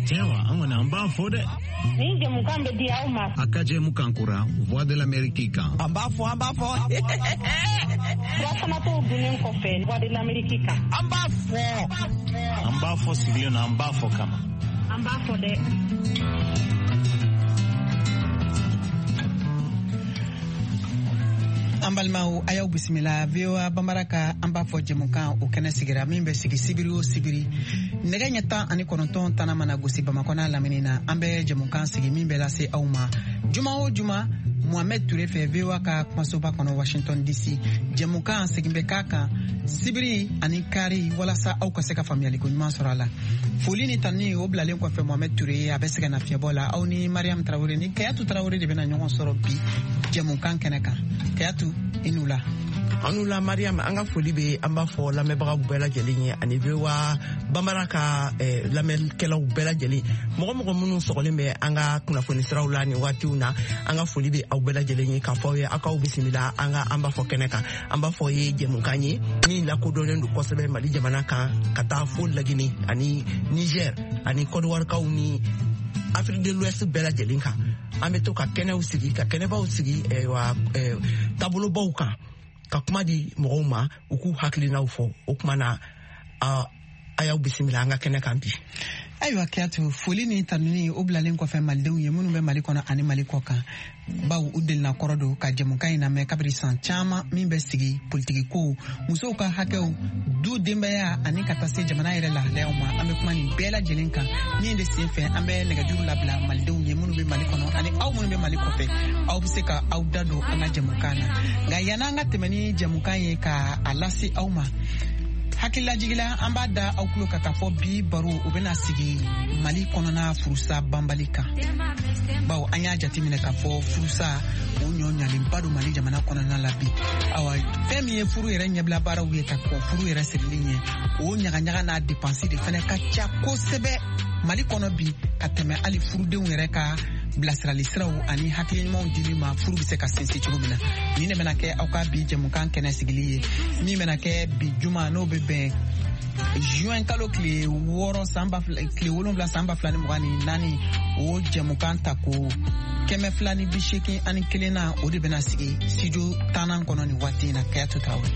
Tewa, angona amba fode. Ni jamukan be dia uma. Akaje mukankura, Voix de l'Amérique. Amba fo. Wasana to bunen ko fe, Voix de l'Amérique. Amba fo sigilo na amba fo kama. Amba fo de. Ambalmau ayaw bisimila VOA Bamaraka amba fo jemukan o kene sigira min be sigi sibiri o sibiri nega nyata ani kononton tana mana gosi Bamakona laminina ambe jemukan sigi min be lase awma juma o juma Mohamed Touré fe VOA ka kwasoba kono Washington DC jemukan sigi be kaka sibiri ani kari wala sa aw ka se ka famiyali ko nyuma sorala foli ni tanni o blalen ko fe Mohamed Touré abesega na fiabola aw ni Mariam Traoré ni Kayatu Traoré de bena nyon soro bi jemukan keneka Kayatu inula anula Mariam anga foli be amba fo la mebaga bela jeli ani bewa Bamaraka la melkela bela jeli mogo munu sogole me anga kuna foni srawla ni watiuna anga foli be au bela jeli ka fo ye aka bisimila anga amba fo keneka amba fo ye jemukanye ni la ko dolen du kosebe mali jamana kan kata fo lagini ani Niger ani Côte d'Ivoire ka uni Afrique de l'Ouest bela jeli ka ambe to ka kene usigi ka kene ba usigi wa tabolo bauka ka kuma di mɔgɔw ma u k'u hakilinaw fɔ o kuma na a y'aw bisimila an ka kɛnɛ kan bi. Ayiwa Kiyatu foli ni tanuni o bilalen kɔfɛ malidenw ye minnu bɛ Mali kɔnɔ ani Mali kɔ kan baw u delina kɔrɔ don ka jɛmukan in lamɛn kabiri san caman min bɛ sigi politiki ko musow ka hakɛw du denbaya ani ka taa se jamana yɛrɛ lahalayaw ma an bɛ kuma nin bɛɛ lajɛlen kan min de sen fɛ an bɛ nɛgɛjuru labila malidenw ye minnu bɛ Mali kɔnɔ ani aw minnu bɛ Mali kɔfɛ aw bɛ se ka aw da don an ka jɛmukan na nka yan'an ka tɛmɛ ni jɛmukan ye ka a lase aw ma hakililajigila an b'a da aw tulo ka fɔ bi baro u bɛna sigi Mali kɔnɔna furusa banbali kan bawo an y'a jateminɛ ka fɔ furusa o ɲɔɲalenba don Mali jamana kɔnɔna la bi awa fɛn min ye furu yɛrɛ ɲɛbila baaraw ye ka kɔn furu yɛrɛ sirili ɲɛ o ɲagaɲaga n'a dépense de fɛnɛ ka ca kosɛbɛ Mali kɔnɔ bi ka tɛmɛ hali furudenw yɛrɛ ka bilasirali siraw ani hakili ɲumanw dili ma furu bɛ se ka sinsin cogo min na ni ne bɛna kɛ aw ka bi jɛmukan kɛnɛ sigili ye min bɛna kɛ bi juma n'o bɛ bɛn juin kalo tile 7 san 2024 o jɛmukan ta ko 281 na o de bɛna sigi studio 10 kɔnɔ ni waati in na Kayatu Traoré.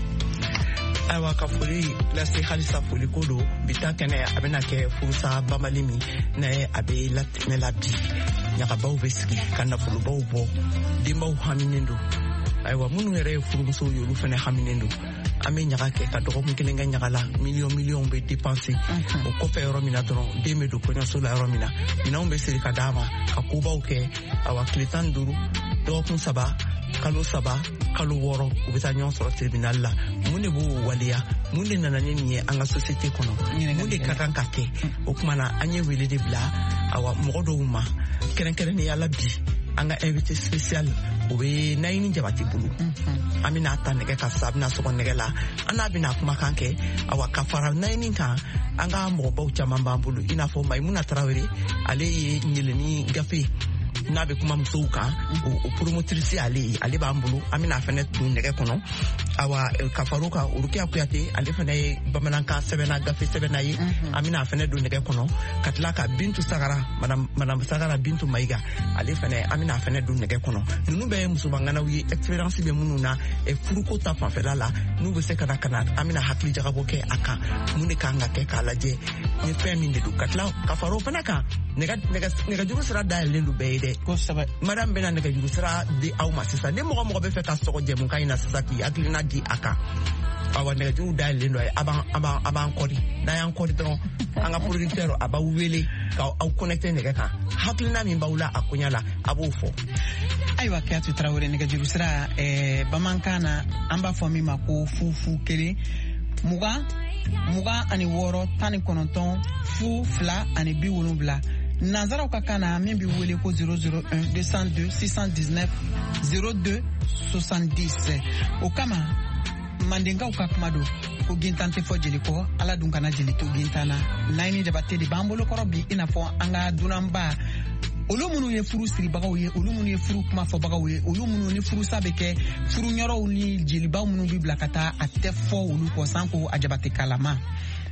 Ayiwa ka foli lase halisa foli ko don bi ta kɛnɛ a bɛna kɛ furusa banbali min na a bɛ latɛmɛ la bi ɲagabaw bɛ sigi ka nafolobaw bɔ denbaw haminen don ayiwa minnu yɛrɛ ye furumusow ye olu fana haminen don an bɛ ɲaga kɛ ka dɔgɔkun kelen kɛ ɲaga la miliyɔn bɛ dépenser o kɔfɛ yɔrɔ min na dɔrɔn den bɛ don kɔɲɔso la yɔrɔ min na minɛnw bɛ siri ka d'a ma ka kobaw kɛ ayiwa tile 15 dɔgɔkun 3 kalo 3 kalo 6 u bɛ taa ɲɔgɔn sɔrɔ tribunal la mun de b'o waleya mun de nana ni nin ye an ka société kɔnɔ mun de ka kan ka kɛ o kuma na an ye wele de bila awa mɔgɔ dɔw ma kɛrɛnkɛrɛnnenya la bi an ka invité spécial o bɛ Nayini Jabate bolo an bɛna ta nɛgɛ ka sa a bɛna sɔgɔ nɛgɛ la an n'a bɛna kumakan kɛ awa ka fara Nayini kan an ka mɔgɔbaw caman b'an bolo i n'a fɔ Mayimuna Traoré ale ye ɲeleni gafe n'a bɛ kuma musow kan o promotrice ale b'an bolo an bɛna fɛnɛ tun nɛgɛ kɔnɔ awa ka far'o kan Urukiya Kuyate ale fɛnɛ ye bamanankan sɛbɛnna gafe sɛbɛnna ye an bɛna fɛnɛ don nɛgɛ kɔnɔ ka tila ka Bintu Sagara madame Sagara Bintu Mayiga ale fɛnɛ an bɛna fɛnɛ don nɛgɛ kɔnɔ ninnu bɛɛ ye musobanganaw ye expérience bɛ minnu na furuko ta fanfɛla la n'u bɛ se ka na an bɛna hakili jagabɔ kɛ a kan mun de kan ka kɛ k'a lajɛ ni fɛn min de don ka tila ka far'o fana kan nɛgɛjuru sira dayɛlɛlen don bɛɛ ye dɛ madame bɛna nɛgɛjuru sira di aw ma sisan ni mɔgɔ bɛ fɛ ka sɔgɔ jɛmukan in na sisan k'i hakilina di a kan awa nɛgɛjuru dayɛlɛlen don a b'an kɔdi n'a y'an kɔdi dɔrɔn an ka producteur a b'aw wele k'aw connecté nɛgɛ kan hakilina min b'aw la a koɲa la a b'o fɔ. Ayiwa Kayatu Traoré nɛgɛjuru sira bamanankan na an b'a fɔ min ma ko fu kelen 20 ani 6 19 fu 2 ani 70 Nanzaraw ka kan na min bɛ wele ko 001 202 619 02 70 o kama mandenkaw ka kuma don ko gintan tɛ fɔ jeli kɔ ala dun kana jeli to gintan na Nayini Jabate de b'an bolo kɔrɔ bi i n'a fɔ an ka dunanba olu minnu ye furu siribagaw ye olu minnu ye furu kuma fɔbagaw ye olu minnu ni furusa bɛ kɛ furu ɲɔrɔw ni jelibaw minnu bɛ bila ka taa a tɛ fɔ olu kɔ sanko a Jabate kalama